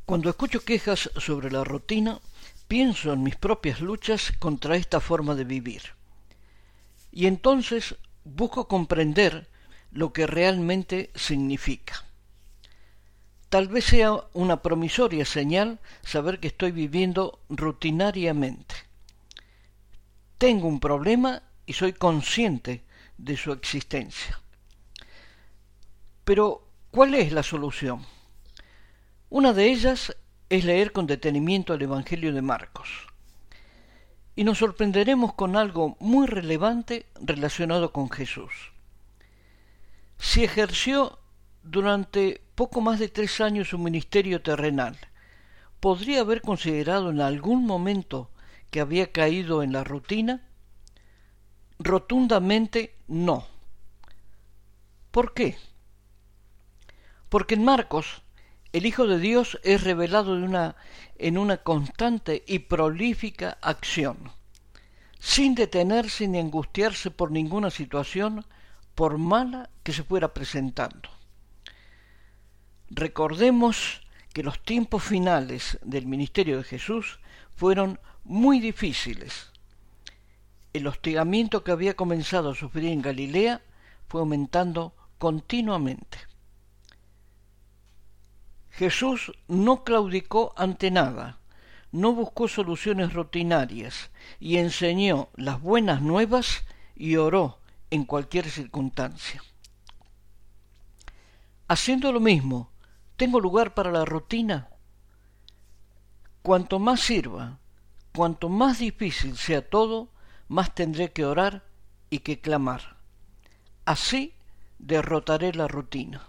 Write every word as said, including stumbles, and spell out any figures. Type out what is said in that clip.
Cuando escucho quejas sobre la rutina, pienso en mis propias luchas contra esta forma de vivir. Y entonces busco comprender lo que realmente significa. Tal vez sea una promisoria señal saber que estoy viviendo rutinariamente. Tengo un problema y soy consciente de su existencia. Pero, ¿cuál es la solución? Una de ellas es leer con detenimiento el Evangelio de Marcos. Y nos sorprenderemos con algo muy relevante relacionado con Jesús. Si ejerció durante poco más de tres años su ministerio terrenal, ¿podría haber considerado en algún momento que había caído en la rutina? Rotundamente no. ¿Por qué? Porque en Marcos el Hijo de Dios es revelado en una, en una constante y prolífica acción, sin detenerse ni angustiarse por ninguna situación, por mala que se fuera presentando. Recordemos que los tiempos finales del ministerio de Jesús fueron muy difíciles. El hostigamiento que había comenzado a sufrir en Galilea fue aumentando continuamente. Jesús no claudicó ante nada, no buscó soluciones rutinarias y enseñó las buenas nuevas y oró en cualquier circunstancia. Haciendo lo mismo, ¿tengo lugar para la rutina? Cuanto más sirva, cuanto más difícil sea todo, más tendré que orar y que clamar. Así derrotaré la rutina.